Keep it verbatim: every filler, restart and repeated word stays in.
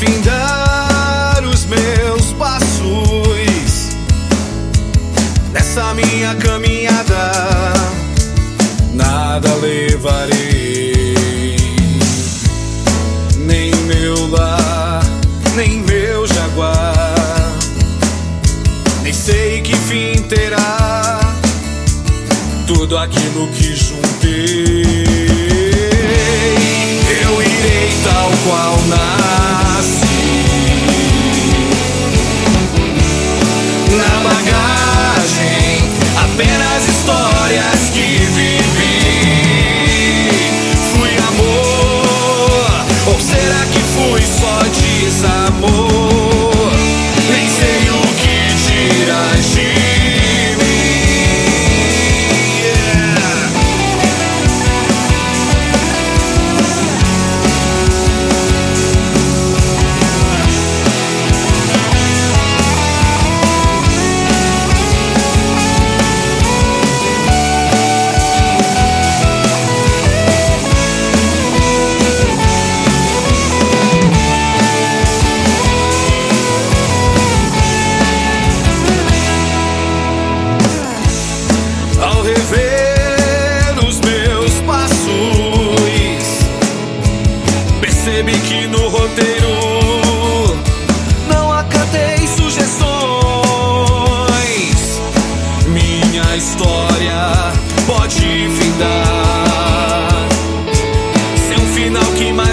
findar os meus passos nessa minha caminhada, nada levarei, nem meu lar, nem meu jaguar, nem sei que fim terá tudo aquilo que juntei. Eu irei tal qual nasci, na bagagem apenas histórias que vivi. Fui amor, ou será que fui só desamor? Nem sei o que dirás de percebi que no roteiro não acatei sugestões. Minha história pode findar sem um final que mais